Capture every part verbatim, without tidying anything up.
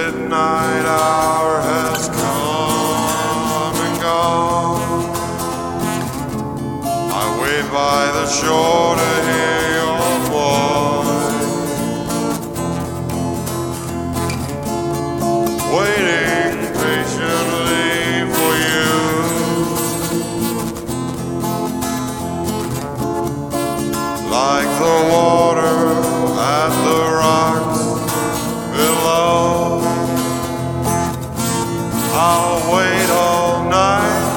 midnight hour has come and gone. I wait by the shore to hear your voice, waiting patiently for you. Like the water at the rocks below, I'll wait all night,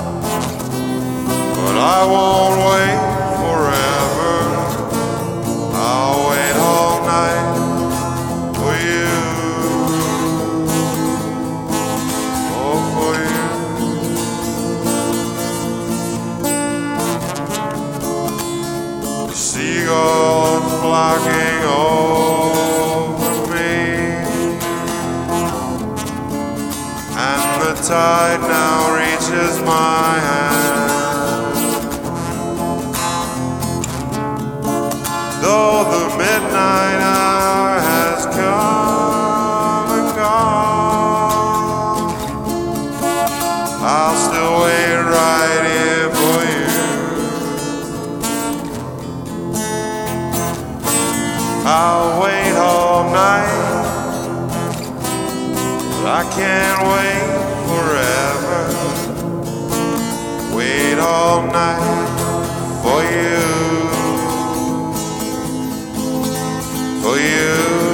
but I won't wait forever. I'll wait all night for you, oh, for you. The seagulls flocking over me, and the tide now reaches my hand. Though the midnight hour has come and gone, I'll still wait right here for you. I'll wait all night, but I can't wait forever. Wait all night for you, for you.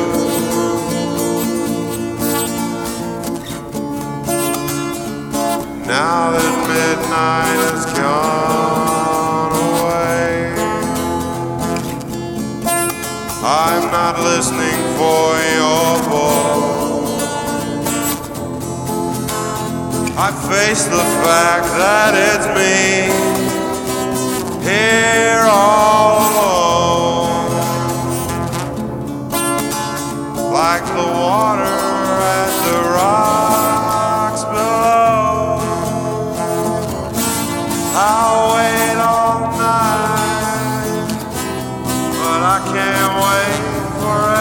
Now that midnight has gone away, I'm not listening for your voice. I face the fact that it's me, here all alone, like the water at the rocks below. I'll wait all night, but I can't wait forever.